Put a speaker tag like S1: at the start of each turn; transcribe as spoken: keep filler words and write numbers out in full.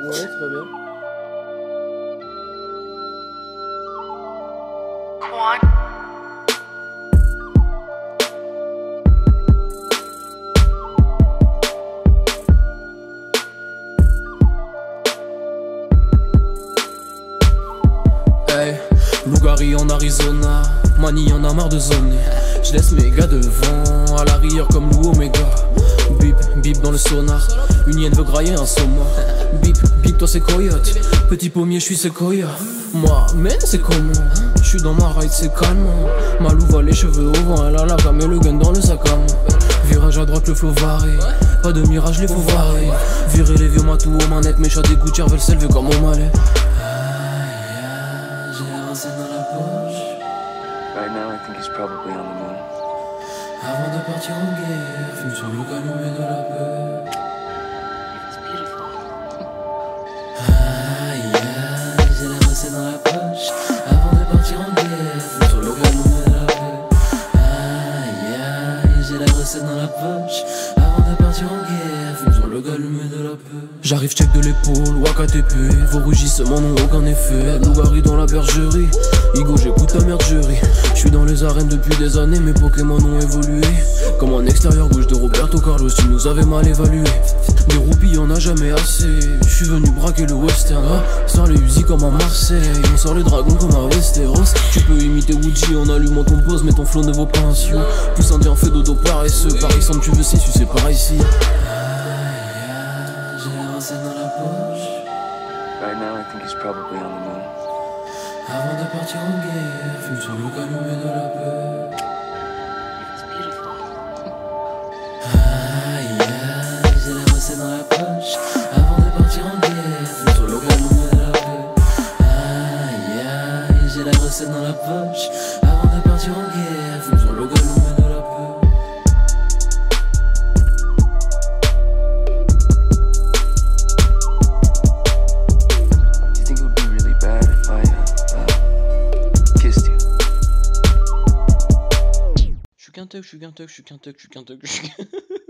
S1: Ouais, très bien.
S2: Hey, Lougari en Arizona, Mani en a marre de zoner. Je laisse mes gars devant, à l'arrière comme Lou Omega. Bip, bip dans le sonar, une hyène veut grailler un saumon. Bip, bip toi c'est coyote, petit pommier je suis séquoia. Moi, men c'est comment? Je suis dans ma ride c'est calme. Ma louve a les cheveux au vent, elle a la cam et le gun dans le sac à main. Virage à droite le flow varie, pas de mirage les faux varier. Virer les vieux matous aux manettes, mes chats des gouttières veulent s'élever comme mon malais.
S3: Right now, I think he's probably on the moon.
S2: Avant de partir en guerre, fume sur le calumet de la peur.
S3: It's beautiful.
S2: Aïe aïe, j'ai la recette dans la poche. Avant de partir en guerre, fume sur le calumet de la peur. Aïe aïe, j'ai la recette dans la poche. Avant de partir en guerre, fume sur le calumet de la peur. J'arrive, check de l'épaule, Waka T P. Vos rugissements n'ont aucun effet. Lougari dans la bergerie. Igo, j'écoute ta merde, jury. J'suis dans les arènes depuis des années, mes Pokémon ont évolué. Comme en extérieur gauche de Roberto Carlos, tu nous avais mal évalué. Des roupies, y'en a jamais assez. J'suis venu braquer le western. Ah, sort les Uzi comme à Marseille. On sort les dragons comme à Westeros. Tu peux imiter Woody en allumant ton pose, mais ton flow ne vaut pas un sou. Plus indien fait dodo paresseux. Par exemple, tu veux si tu sais par ici. Dans la poche.
S3: Right now, I think he's probably on the moon.
S2: Avant de partir en guerre, fume sur le calumet de la peur.
S3: It's beautiful.
S2: Aïe aïe, j'ai la recette dans la poche. Avant de partir en guerre, fume sur le calumet de la peur. Aïe aïe, j'ai la recette dans la poche. Avant de partir en guerre, fume sur le calumet de la peur. Je suis qu'un tuck, je suis qu'un tuck, je suis qu'un tuck, je suis qu'un tuck, je suis qu'un...